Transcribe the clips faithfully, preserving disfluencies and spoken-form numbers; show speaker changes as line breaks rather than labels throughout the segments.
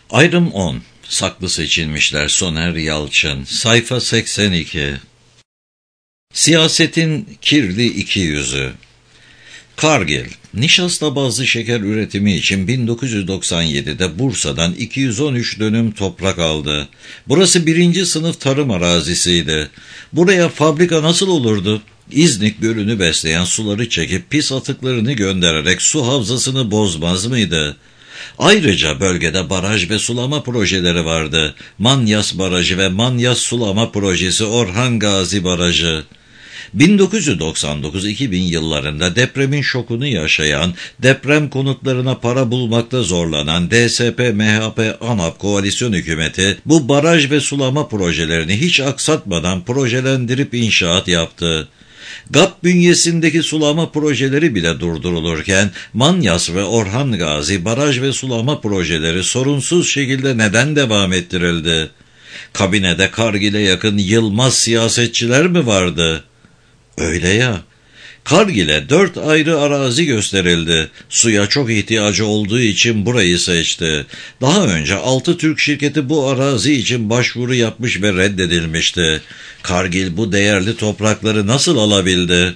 Ayrım on. Saklı seçilmişler. Soner Yalçın. Sayfa seksen iki. Siyasetin kirli iki yüzü. Kargil, nişasta bazlı şeker üretimi için bin dokuz yüz doksan yedide Bursa'dan iki yüz on üç dönüm toprak aldı. Burası birinci sınıf tarım arazisiydi. Buraya fabrika nasıl olurdu? İznik Gölü'nü besleyen suları çekip pis atıklarını göndererek su havzasını bozmaz mıydı? Ayrıca bölgede baraj ve sulama projeleri vardı. Manyas Barajı ve Manyas Sulama Projesi, Orhan Gazi Barajı. bin dokuz yüz doksan dokuz iki bin yıllarında depremin şokunu yaşayan, deprem konutlarına para bulmakta zorlanan D S P M H P ANAP koalisyon hükümeti bu baraj ve sulama projelerini hiç aksatmadan projelendirip inşaat yaptı. GAP bünyesindeki sulama projeleri bile durdurulurken Manyas ve Orhan Gazi baraj ve sulama projeleri sorunsuz şekilde neden devam ettirildi? Kabinede Kargil'e yakın Yılmaz siyasetçiler mi vardı? Öyle ya. Kargil'e dört ayrı arazi gösterildi. Suya çok ihtiyacı olduğu için burayı seçti. Daha önce altı Türk şirketi bu arazi için başvuru yapmış ve reddedilmişti. Kargil bu değerli toprakları nasıl alabildi?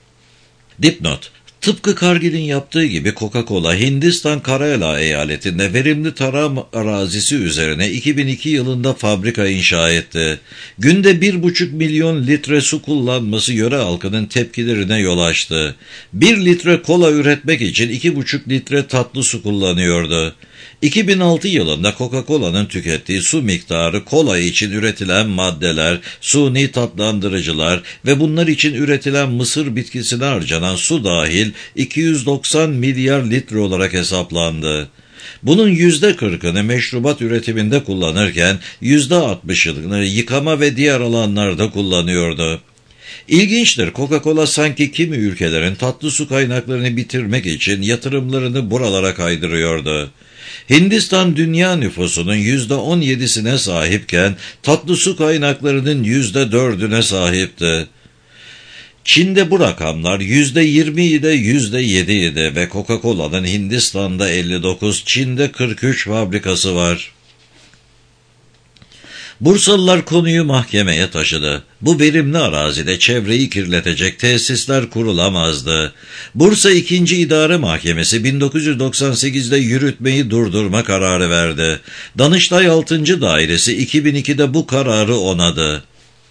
Dipnot. Tıpkı Kargil'in yaptığı gibi Coca-Cola, Hindistan Kerala eyaletinde verimli tarım arazisi üzerine iki bin iki yılında fabrika inşa etti. Günde bir buçuk milyon litre su kullanması yöre halkının tepkilerine yol açtı. Bir litre kola üretmek için iki buçuk litre tatlı su kullanıyordu. iki bin altı yılında Coca-Cola'nın tükettiği su miktarı, kola için üretilen maddeler, suni tatlandırıcılar ve bunlar için üretilen mısır bitkisine harcanan su dahil iki yüz doksan milyar litre olarak hesaplandı. Bunun yüzde kırkını meşrubat üretiminde kullanırken yüzde altmışını yıkama ve diğer alanlarda kullanıyordu. İlginçtir, Coca-Cola sanki kimi ülkelerin tatlı su kaynaklarını bitirmek için yatırımlarını buralara kaydırıyordu. Hindistan dünya nüfusunun yüzde on yedisine sahipken tatlı su kaynaklarının yüzde dördüne sahipti. Çin'de bu rakamlar yüzde yirmi ile yüzde yedi idi ve Coca-Cola'nın Hindistan'da elli dokuz, Çin'de kırk üç fabrikası var. Bursalılar konuyu mahkemeye taşıdı. Bu verimli arazide çevreyi kirletecek tesisler kurulamazdı. Bursa ikinci İdare Mahkemesi bin dokuz yüz doksan sekizde yürütmeyi durdurma kararı verdi. Danıştay altıncı Dairesi iki bin ikide bu kararı onadı.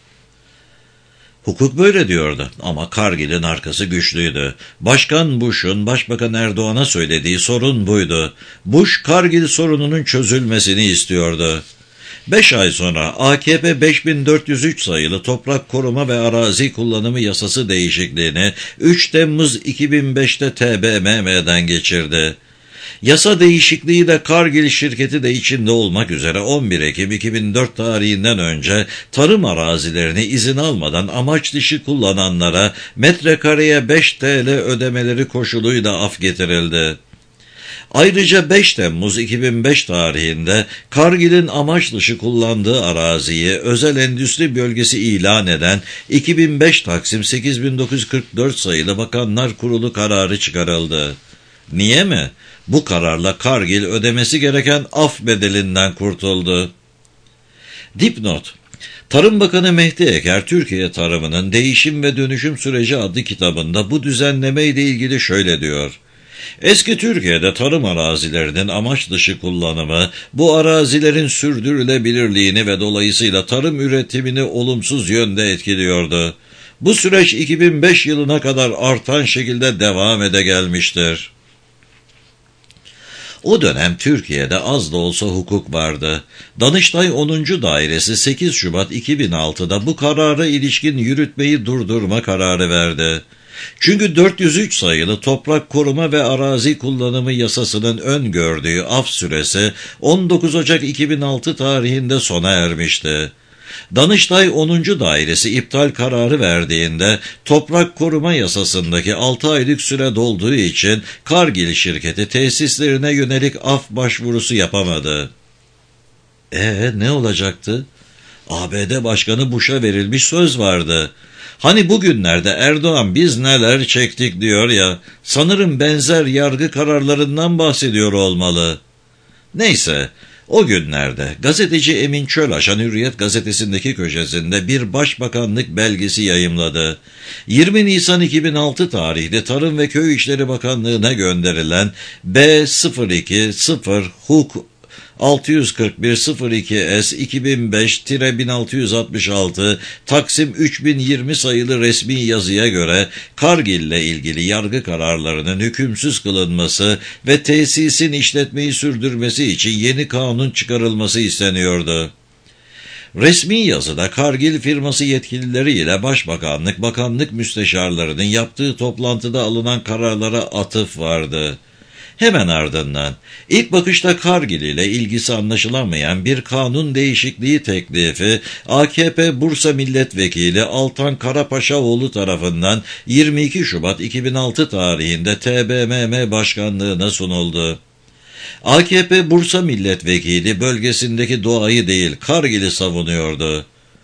Hukuk böyle diyordu ama Kargil'in arkası güçlüydü. Başkan Bush'un Başbakan Erdoğan'a söylediği sorun buydu. Bush, Kargil sorununun çözülmesini istiyordu. Beş ay sonra A K P beş bin dört yüz üç sayılı Toprak Koruma ve Arazi Kullanımı Yasası değişikliğini üç Temmuz iki bin beşte T B M M'den geçirdi. Yasa değişikliğiyle Kargil şirketi de içinde olmak üzere on bir Ekim iki bin dört tarihinden önce tarım arazilerini izin almadan amaç dışı kullananlara metrekareye beş T L ödemeleri koşuluyla af getirildi. Ayrıca beş Temmuz iki bin beş tarihinde Kargil'in amaç dışı kullandığı araziyi özel endüstri bölgesi ilan eden iki bin beş Taksim sekiz bin dokuz yüz kırk dört sayılı Bakanlar Kurulu kararı çıkarıldı. Niye mi? Bu kararla Kargil ödemesi gereken af bedelinden kurtuldu. Dipnot. Tarım Bakanı Mehdi Eker, Türkiye Tarımının Değişim ve Dönüşüm Süreci adlı kitabında bu düzenleme ile ilgili şöyle diyor. Eski Türkiye'de tarım arazilerinin amaç dışı kullanımı, bu arazilerin sürdürülebilirliğini ve dolayısıyla tarım üretimini olumsuz yönde etkiliyordu. Bu süreç iki bin beş yılına kadar artan şekilde devam ede gelmiştir. O dönem Türkiye'de az da olsa hukuk vardı. Danıştay onuncu Dairesi sekiz Şubat iki bin altıda bu karara ilişkin yürütmeyi durdurma kararı verdi. Çünkü dört yüz üç sayılı Toprak Koruma ve Arazi Kullanımı Yasası'nın öngördüğü af süresi on dokuz Ocak iki bin altı tarihinde sona ermişti. Danıştay onuncu Dairesi iptal kararı verdiğinde Toprak Koruma Yasası'ndaki altı aylık süre dolduğu için Kargil şirketi tesislerine yönelik af başvurusu yapamadı. Ee, ne olacaktı? A B D Başkanı Bush'a verilmiş söz vardı. Hani bugünlerde Erdoğan biz neler çektik diyor ya, sanırım benzer yargı kararlarından bahsediyor olmalı. Neyse, O günlerde gazeteci Emin Çölaşan Hürriyet gazetesindeki köşesinde bir başbakanlık belgesi yayımladı. yirmi Nisan iki bin altı tarihli Tarım ve Köy İşleri Bakanlığı'na gönderilen B sıfır iki sıfır Huk altı yüz kırk bir sıfır iki S iki bin beş bin altı yüz altmış altı Taksim üç bin yirmi sayılı resmi yazıya göre Kargil ile ilgili yargı kararlarının hükümsüz kılınması ve tesisin işletmeyi sürdürmesi için yeni kanun çıkarılması isteniyordu. Resmi yazıda Kargil firması yetkilileri ile Başbakanlık, Bakanlık müsteşarlarının yaptığı toplantıda alınan kararlara atıf vardı. Hemen ardından ilk bakışta Kargil ile ilgisi anlaşılamayan bir kanun değişikliği teklifi A K P Bursa Milletvekili Altan Karapaşaoğlu tarafından yirmi iki Şubat iki bin altı tarihinde T B M M Başkanlığı'na sunuldu. A K P Bursa Milletvekili bölgesindeki doğayı değil Kargil'i savunuyordu.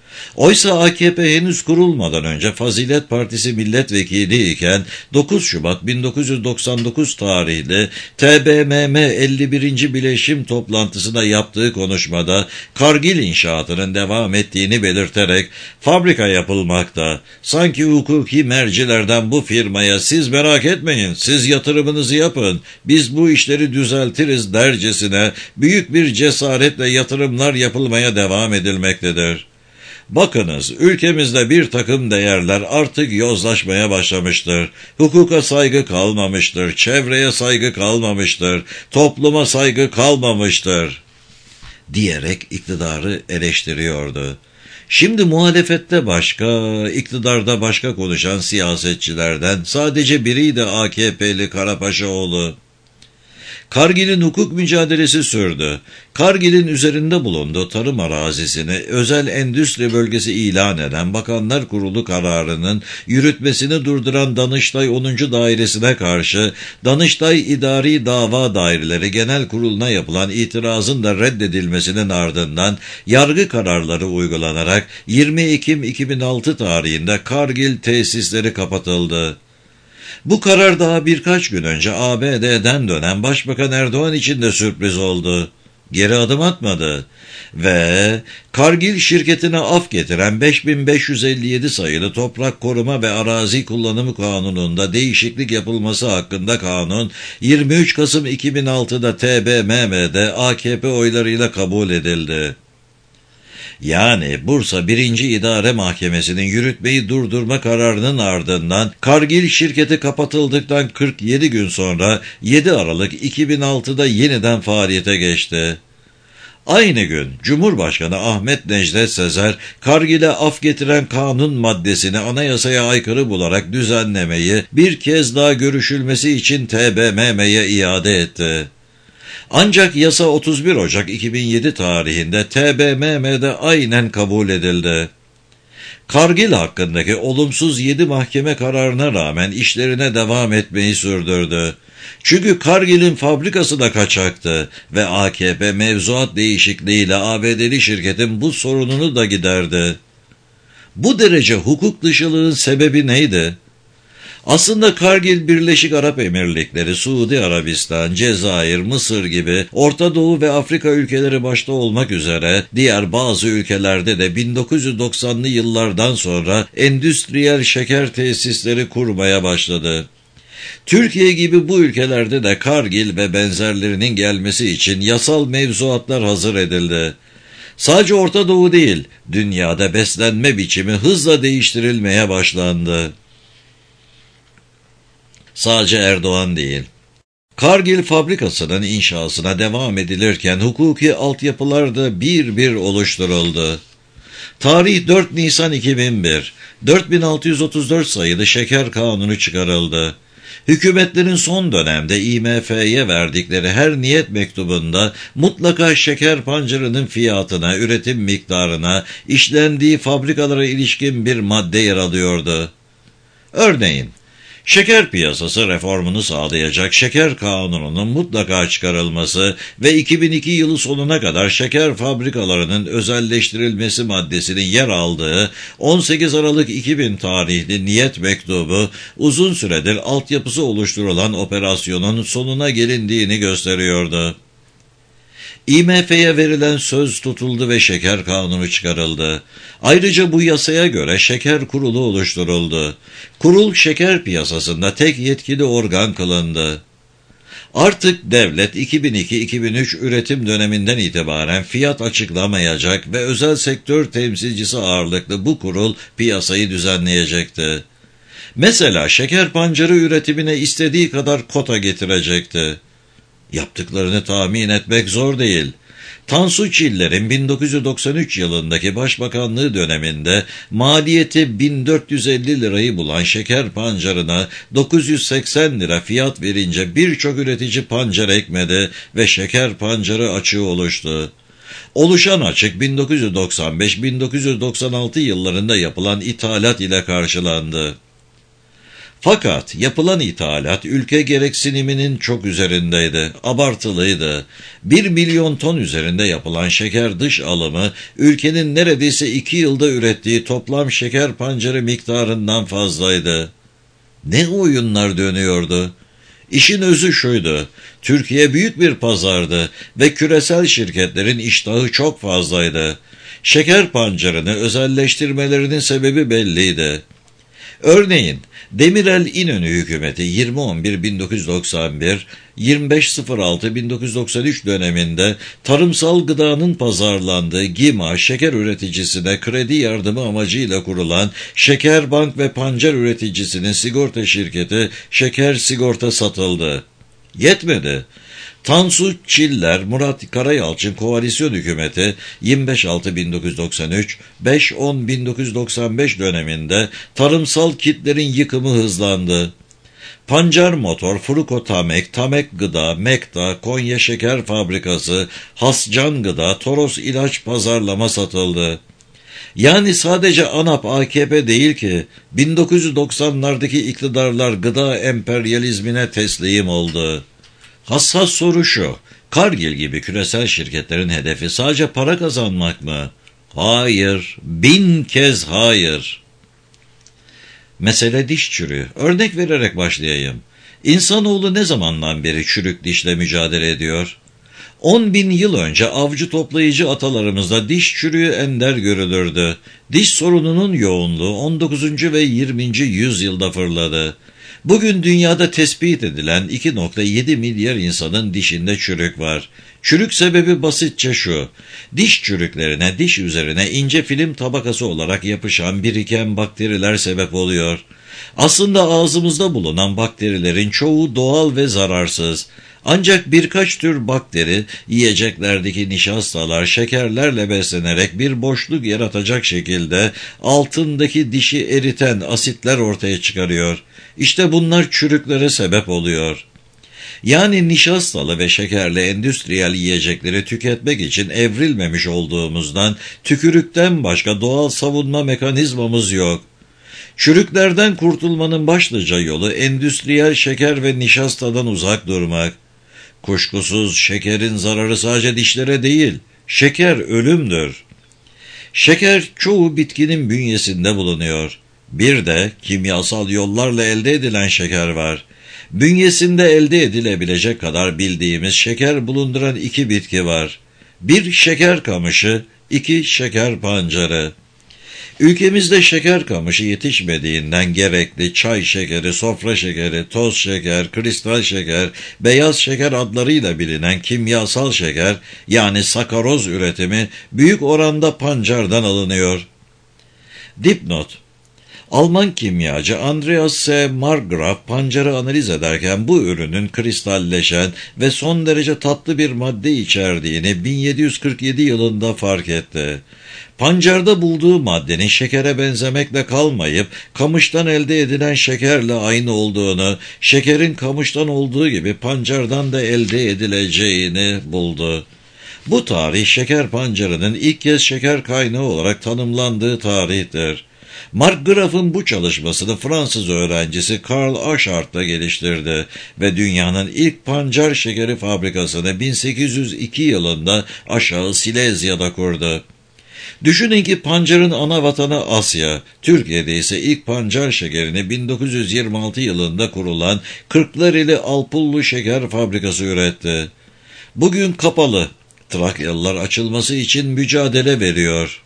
Oysa A K P henüz kurulmadan önce Fazilet Partisi milletvekili iken dokuz Şubat bin dokuz yüz doksan dokuz tarihli T B M M elli birinci bileşim toplantısında yaptığı konuşmada Kargil inşaatının devam ettiğini belirterek fabrika yapılmakta. Sanki hukuki mercilerden bu firmaya siz merak etmeyin, siz yatırımınızı yapın, biz bu işleri düzeltiriz dercesine büyük bir cesaretle yatırımlar yapılmaya devam edilmektedir. Bakınız, ülkemizde bir takım değerler artık yozlaşmaya başlamıştır. Hukuka saygı kalmamıştır, çevreye saygı kalmamıştır, topluma saygı kalmamıştır, diyerek iktidarı eleştiriyordu. Şimdi muhalefette başka, iktidarda başka konuşan siyasetçilerden sadece biriydi A K P'li Karapaşaoğlu. Kargil'in hukuk mücadelesi sürdü. Kargil'in üzerinde bulunduğu tarım arazisini özel endüstri bölgesi ilan eden Bakanlar Kurulu kararının yürütmesini durduran Danıştay onuncu Dairesi'ne karşı Danıştay İdari Dava Daireleri Genel Kurulu'na yapılan itirazın da reddedilmesinin ardından yargı kararları uygulanarak yirmi Ekim iki bin altı tarihinde Kargil tesisleri kapatıldı. Bu karar daha birkaç gün önce A B D'den dönen Başbakan Erdoğan için de sürpriz oldu. Geri adım atmadı ve Kargil şirketine af getiren beş bin beş yüz elli yedi sayılı Toprak Koruma ve Arazi Kullanımı Kanunu'nda değişiklik yapılması hakkında kanun yirmi üç Kasım iki bin altıda T B M M'de A K P oylarıyla kabul edildi. Yani Bursa birinci İdare Mahkemesi'nin yürütmeyi durdurma kararının ardından Kargil şirketi kapatıldıktan kırk yedi gün sonra yedi Aralık iki bin altıda yeniden faaliyete geçti. Aynı gün Cumhurbaşkanı Ahmet Necdet Sezer, Kargil'e af getiren kanun maddesini anayasaya aykırı bularak düzenlemeyi bir kez daha görüşülmesi için T B M M'ye iade etti. Ancak yasa otuz bir Ocak iki bin yedi tarihinde T B M M'de aynen kabul edildi. Kargil hakkındaki olumsuz yedi mahkeme kararına rağmen işlerine devam etmeyi sürdürdü. Çünkü Kargil'in fabrikası da kaçaktı ve A K P mevzuat değişikliğiyle A B D'li şirketin bu sorununu da giderdi. Bu derece hukuk dışılığın sebebi neydi? Aslında Kargil, Birleşik Arap Emirlikleri, Suudi Arabistan, Cezayir, Mısır gibi Orta Doğu ve Afrika ülkeleri başta olmak üzere diğer bazı ülkelerde de bin dokuz yüz doksanlı yıllardan sonra endüstriyel şeker tesisleri kurmaya başladı. Türkiye gibi bu ülkelerde de Kargil ve benzerlerinin gelmesi için yasal mevzuatlar hazır edildi. Sadece Orta Doğu değil, dünyada beslenme biçimi hızla değiştirilmeye başlandı. Sadece Erdoğan değil. Kargil fabrikasının inşasına devam edilirken hukuki altyapılar da bir bir oluşturuldu. Tarih dört Nisan iki bin bir, dört bin altı yüz otuz dört sayılı şeker kanunu çıkarıldı. Hükümetlerin son dönemde İ M F'ye verdikleri her niyet mektubunda mutlaka şeker pancarının fiyatına, üretim miktarına, işlendiği fabrikalara ilişkin bir madde yer alıyordu. Örneğin, şeker piyasası reformunu sağlayacak şeker kanununun mutlaka çıkarılması ve iki bin iki yılı sonuna kadar şeker fabrikalarının özelleştirilmesi maddesinin yer aldığı on sekiz Aralık iki bin tarihli niyet mektubu uzun süredir altyapısı oluşturulan operasyonun sonuna gelindiğini gösteriyordu. I M F'ye verilen söz tutuldu ve şeker kanunu çıkarıldı. Ayrıca bu yasaya göre şeker kurulu oluşturuldu. Kurul şeker piyasasında tek yetkili organ kılındı. Artık devlet iki bin iki iki bin üç üretim döneminden itibaren fiyat açıklamayacak ve özel sektör temsilcisi ağırlıklı bu kurul piyasayı düzenleyecekti. Mesela şeker pancarı üretimine istediği kadar kota getirecekti. Yaptıklarını tahmin etmek zor değil. Tansu Çiller'in bin dokuz yüz doksan üç yılındaki başbakanlığı döneminde maliyeti bin dört yüz elli lirayı bulan şeker pancarına dokuz yüz seksen lira fiyat verince birçok üretici pancar ekmedi ve şeker pancarı açığı oluştu. Oluşan açık bin dokuz yüz doksan beş bin dokuz yüz doksan altı yıllarında yapılan ithalat ile karşılandı. Fakat yapılan ithalat ülke gereksiniminin çok üzerindeydi, abartılıydı. Bir milyon ton üzerinde yapılan şeker dış alımı, ülkenin neredeyse iki yılda ürettiği toplam şeker pancarı miktarından fazlaydı. Ne oyunlar dönüyordu? İşin özü şuydu, Türkiye büyük bir pazardı ve küresel şirketlerin iştahı çok fazlaydı. Şeker pancarını özelleştirmelerinin sebebi belliydi. Örneğin, Demirel İnönü hükümeti yirmi on bir bin dokuz yüz doksan bir yirmi beş altı bin dokuz yüz doksan üç döneminde tarımsal gıdanın pazarlandığı GİMA şeker üreticisine kredi yardımı amacıyla kurulan Şeker Bank ve Pancar üreticisinin sigorta şirketi Şeker Sigorta satıldı. Yetmedi. Tansu Çiller, Murat Karayalçın koalisyon hükümeti yirmi beş altı bin dokuz yüz doksan üç, beş on bin dokuz yüz doksan beş döneminde tarımsal kitlerin yıkımı hızlandı. Pancar Motor, Fruko Tamek, Tamek Gıda, Mekta, Konya Şeker Fabrikası, Hascan Gıda, Toros İlaç Pazarlama satıldı. Yani sadece ANAP A K P değil ki bin dokuz yüz doksanlardaki iktidarlar gıda emperyalizmine teslim oldu. Hassas soru şu, Cargill gibi küresel şirketlerin hedefi sadece para kazanmak mı? Hayır, bin kez hayır. Mesele diş çürüğü. Örnek vererek başlayayım. İnsanoğlu ne zamandan beri çürük dişle mücadele ediyor? on bin yıl önce avcı toplayıcı atalarımızda diş çürüğü ender görülürdü. Diş sorununun yoğunluğu on dokuzuncu ve yirminci yüzyılda fırladı. Bugün dünyada tespit edilen iki virgül yedi milyar insanın dişinde çürük var. Çürük sebebi basitçe şu, diş çürüklerine diş üzerine ince film tabakası olarak yapışan biriken bakteriler sebep oluyor. Aslında ağzımızda bulunan bakterilerin çoğu doğal ve zararsız. Ancak birkaç tür bakteri, yiyeceklerdeki nişastalar, şekerlerle beslenerek bir boşluk yaratacak şekilde altındaki dişi eriten asitler ortaya çıkarıyor. İşte bunlar çürüklere sebep oluyor. Yani nişastalı ve şekerli endüstriyel yiyecekleri tüketmek için evrilmemiş olduğumuzdan tükürükten başka doğal savunma mekanizmamız yok. Çürüklerden kurtulmanın başlıca yolu endüstriyel şeker ve nişastadan uzak durmak. Kuşkusuz şekerin zararı sadece dişlere değil, şeker ölümdür. Şeker çoğu bitkinin bünyesinde bulunuyor. Bir de kimyasal yollarla elde edilen şeker var. Bünyesinde elde edilebilecek kadar bildiğimiz şeker bulunduran iki bitki var. Bir şeker kamışı, iki şeker pancarı. Ülkemizde şeker kamışı yetişmediğinden gerekli çay şekeri, sofra şekeri, toz şeker, kristal şeker, beyaz şeker adlarıyla bilinen kimyasal şeker yani sakaroz üretimi büyük oranda pancardan alınıyor. Dipnot: Alman kimyacı Andreas S. Markgraf pancarı analiz ederken bu ürünün kristalleşen ve son derece tatlı bir madde içerdiğini bin yedi yüz kırk yedi yılında fark etti. Pancarda bulduğu maddenin şekere benzemekle kalmayıp kamıştan elde edilen şekerle aynı olduğunu, şekerin kamıştan olduğu gibi pancardan da elde edileceğini buldu. Bu tarih şeker pancarının ilk kez şeker kaynağı olarak tanımlandığı tarihtir. Markgraf'ın bu çalışmasını Fransız öğrencisi Karl Achard'la geliştirdi ve dünyanın ilk pancar şekeri fabrikasını bin sekiz yüz iki yılında aşağı Silezya'da kurdu. Düşünün ki pancarın ana vatanı Asya, Türkiye'de ise ilk pancar şekerini bin dokuz yüz yirmi altı yılında kurulan Kırklareli Alpullu Şeker Fabrikası üretti. Bugün kapalı Trakyalılar açılması için mücadele veriyor.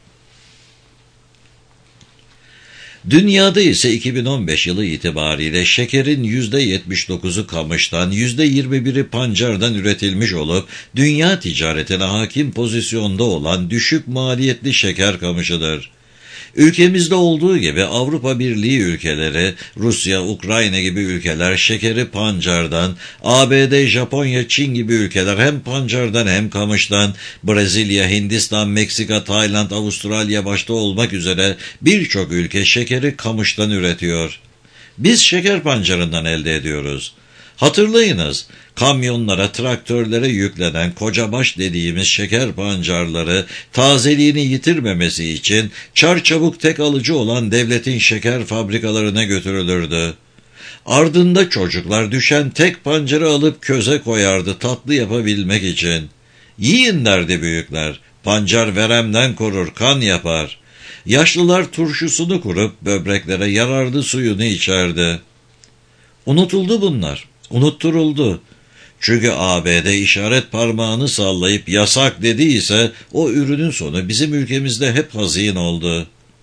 Dünyada ise iki bin on beş yılı itibariyle şekerin yüzde yetmiş dokuzu kamıştan, yüzde yirmi biri pancardan üretilmiş olup dünya ticaretine hakim pozisyonda olan düşük maliyetli şeker kamışıdır. Ülkemizde olduğu gibi Avrupa Birliği ülkeleri, Rusya, Ukrayna gibi ülkeler şekeri pancardan, A B D, Japonya, Çin gibi ülkeler hem pancardan hem kamıştan, Brezilya, Hindistan, Meksika, Tayland, Avustralya başta olmak üzere birçok ülke şekeri kamıştan üretiyor. Biz şeker pancarından elde ediyoruz. Hatırlayınız, kamyonlara, traktörlere yüklenen kocabaş dediğimiz şeker pancarları tazeliğini yitirmemesi için çarçabuk tek alıcı olan devletin şeker fabrikalarına götürülürdü. Ardında çocuklar düşen tek pancarı alıp köze koyardı tatlı yapabilmek için. Yiyin derdi büyükler, pancar veremden korur, kan yapar. Yaşlılar turşusunu kurup böbreklere yararlı suyunu içerdi. Unutuldu bunlar. Unutturuldu. Çünkü A B D işaret parmağını sallayıp yasak dediyse o ürünün sonu bizim ülkemizde hep hazin oldu.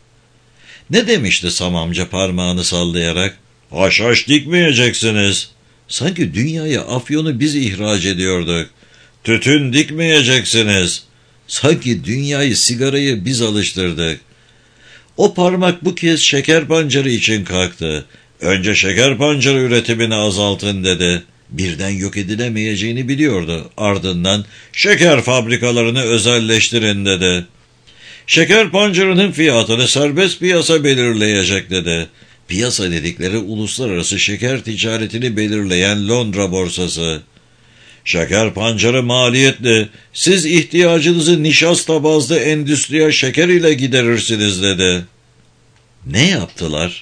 Ne demişti Sam amca parmağını sallayarak? Haşhaş dikmeyeceksiniz. Sanki dünyaya afyonu biz ihraç ediyorduk. Tütün dikmeyeceksiniz. Sanki dünyayı sigarayı biz alıştırdık. O parmak bu kez şeker pancarı için kalktı. Önce şeker pancarı üretimini azaltın dedi. Birden yok edilemeyeceğini biliyordu. Ardından şeker fabrikalarını özelleştirin dedi. Şeker pancarının fiyatını serbest piyasa belirleyecek dedi. Piyasa dedikleri uluslararası şeker ticaretini belirleyen Londra borsası. Şeker pancarı maliyetli. Siz ihtiyacınızı nişasta bazlı endüstriyel şeker ile giderirsiniz dedi. Ne yaptılar?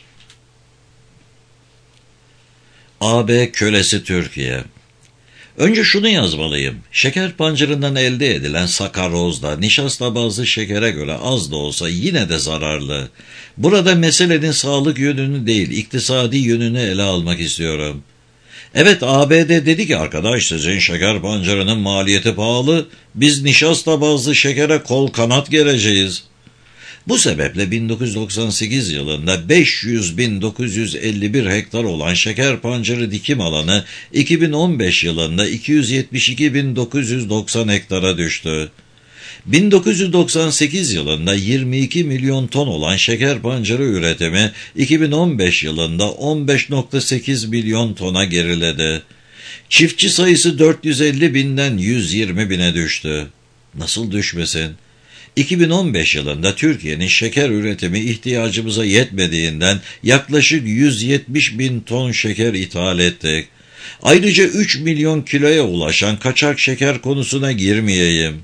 A B kölesi Türkiye. Önce şunu yazmalıyım. Şeker pancarından elde edilen sakarozda nişasta bazlı şekere göre az da olsa yine de zararlı. Burada meselenin sağlık yönünü değil, iktisadi yönünü ele almak istiyorum. Evet, A B D dedi ki arkadaş sizin şeker pancarının maliyeti pahalı, biz nişasta bazlı şekere kol kanat gereceğiz. Bu sebeple bin dokuz yüz doksan sekiz yılında beş yüz bin dokuz yüz elli bir hektar olan şeker pancarı dikim alanı iki bin on beş yılında iki yüz yetmiş iki bin dokuz yüz doksan hektara düştü. bin dokuz yüz doksan sekiz yılında yirmi iki milyon ton olan şeker pancarı üretimi iki bin on beş yılında on beş virgül sekiz milyon tona geriledi. Çiftçi sayısı dört yüz elli binden yüz yirmi bine düştü. Nasıl düşmesin? iki bin on beş yılında Türkiye'nin şeker üretimi ihtiyacımıza yetmediğinden yaklaşık yüz yetmiş bin ton şeker ithal ettik. Ayrıca üç milyon kiloya ulaşan kaçak şeker konusuna girmeyeyim.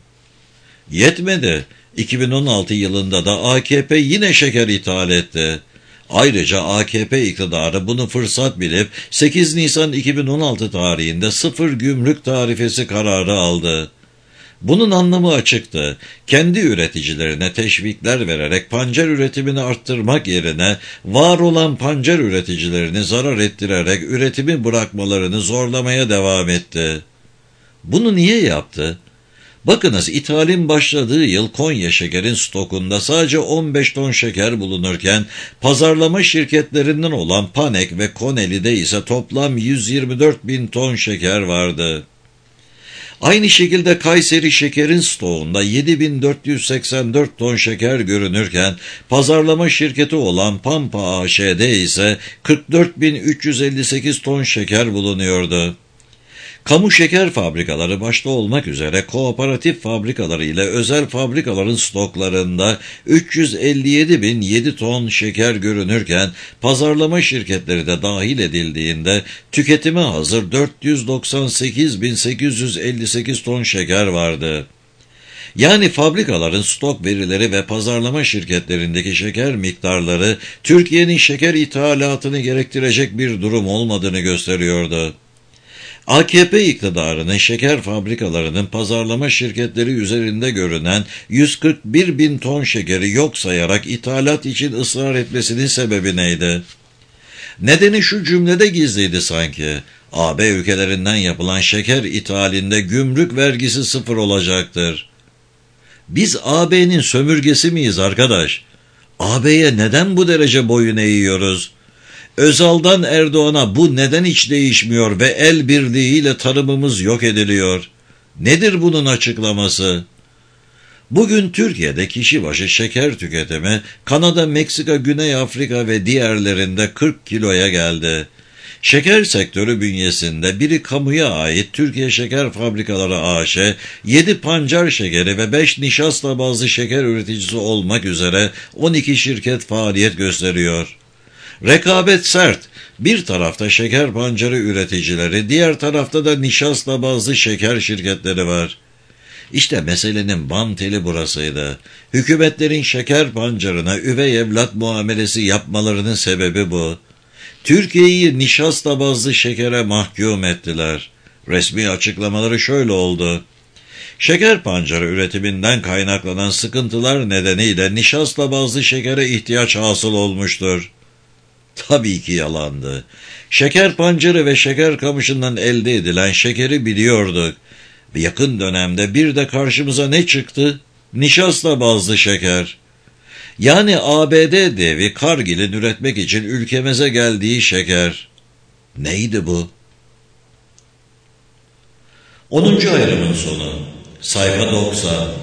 Yetmedi. iki bin on altı yılında da A K P yine şeker ithal etti. Ayrıca A K P iktidarı bunu fırsat bilip sekiz Nisan iki bin on altı tarihinde sıfır gümrük tarifesi kararı aldı. Bunun anlamı açıktı. Kendi üreticilerine teşvikler vererek pancar üretimini arttırmak yerine var olan pancar üreticilerini zarar ettirerek üretimi bırakmalarını zorlamaya devam etti. Bunu niye yaptı? Bakınız ithalin başladığı yıl Konya şekerin stokunda sadece on beş ton şeker bulunurken pazarlama şirketlerinden olan Panek ve Koneli'de ise toplam yüz yirmi dört bin ton şeker vardı. Aynı şekilde Kayseri şekerin stoğunda yedi bin dört yüz seksen dört ton şeker görünürken pazarlama şirketi olan Pampa A Ş'de ise kırk dört bin üç yüz elli sekiz ton şeker bulunuyordu. Kamu şeker fabrikaları başta olmak üzere kooperatif fabrikaları ile özel fabrikaların stoklarında üç yüz elli yedi bin yedi ton şeker görünürken pazarlama şirketleri de dahil edildiğinde tüketime hazır dört yüz doksan sekiz bin sekiz yüz elli sekiz ton şeker vardı. Yani fabrikaların stok verileri ve pazarlama şirketlerindeki şeker miktarları Türkiye'nin şeker ithalatını gerektirecek bir durum olmadığını gösteriyordu. A K P iktidarının şeker fabrikalarının pazarlama şirketleri üzerinde görünen yüz kırk bir bin ton şekeri yok sayarak ithalat için ısrar etmesinin sebebi neydi? Nedeni şu cümlede gizliydi sanki. A B ülkelerinden yapılan şeker ithalinde gümrük vergisi sıfır olacaktır. Biz A B'nin sömürgesi miyiz arkadaş? A B'ye neden bu derece boyun eğiyoruz? Özal'dan Erdoğan'a bu neden hiç değişmiyor ve el birliğiyle tarımımız yok ediliyor? Nedir bunun açıklaması? Bugün Türkiye'de kişi başı şeker tüketimi Kanada, Meksika, Güney Afrika ve diğerlerinde kırk kiloya geldi. Şeker sektörü bünyesinde biri kamuya ait Türkiye Şeker Fabrikaları A Ş, yedi pancar şekeri ve beş nişasta bazlı şeker üreticisi olmak üzere on iki şirket faaliyet gösteriyor. Rekabet sert. Bir tarafta şeker pancarı üreticileri, diğer tarafta da nişasta bazlı şeker şirketleri var. İşte meselenin bam teli burasıydı. Hükümetlerin şeker pancarına üvey evlat muamelesi yapmalarının sebebi bu. Türkiye'yi nişasta bazlı şekere mahkum ettiler. Resmi açıklamaları şöyle oldu. Şeker pancarı üretiminden kaynaklanan sıkıntılar nedeniyle nişasta bazlı şekere ihtiyaç hasıl olmuştur. Tabii ki yalandı. Şeker pancarı ve şeker kamışından elde edilen şekeri biliyorduk. Yakın dönemde bir de karşımıza ne çıktı? Nişasta bazlı şeker. Yani A B D devi Kargil'in üretmek için ülkemize geldiği şeker. Neydi bu? onuncu ayrımın sonu. Sayfa doksan.